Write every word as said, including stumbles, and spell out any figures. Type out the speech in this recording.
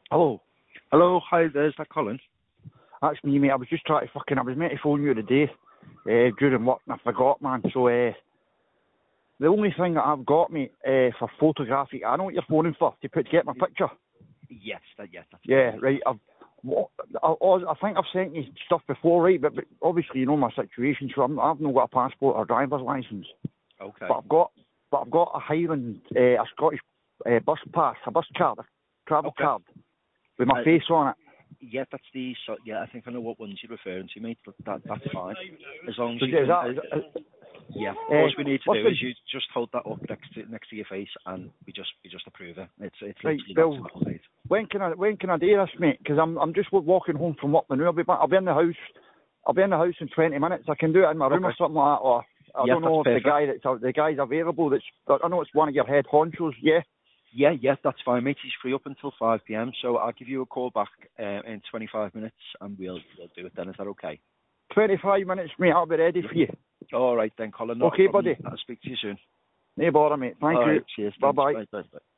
Hello. Hello, hi there, is that Colin? That's me, mate. I was just trying to fucking... I was meant to phone you today uh, during work and I forgot, man. So, uh, the only thing that I've got, mate, uh, for photographic... I know what you're phoning for, to put to get my picture. Yes, that, yes, that's Yeah, right. I've, what, I, I think I've sent you stuff before, right? But, but obviously you know my situation, so I'm, I've not got a passport or driver's licence. Okay. But I've got... But I've got a Highland, uh, a Scottish uh, bus pass, a bus card, a travel Okay. card, with my Uh, face on it. Yeah, that's the, so, yeah, I think I know what ones you're referring to, mate, but that, that's fine. As long as So you is can, that... uh, Is, is, yeah, uh, all we need to what's do the... is you just hold that up next to, next to your face and we just, we just approve it. It's, it's Right, literally that well, simple, mate. when can I when can I do this, mate? Because I'm I'm just walking home from work now. I'll be back, I'll be in the house. I'll be in the house in twenty minutes. I can do it in my room Okay. or something like that. Or I Yeah, don't know if that's the perfect. guy that's the guy's available. That's I know it's one of your head honchos. Yeah, Yeah, yeah, that's fine, mate. He's free up until five p.m, so I'll give you a call back uh, in twenty-five minutes and we'll, we'll do it then. Is that okay? twenty-five minutes, mate. I'll be ready for you. All right then, Colin. Not a Okay, problem. buddy. I'll speak to you soon. No bother, mate. Thank All you. right, cheers. Bye Thanks. bye. Bye, bye, bye.